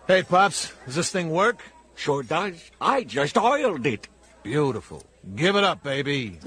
Hey, Pops, does this thing work? Sure does. I just oiled it. Beautiful. Give it up, baby.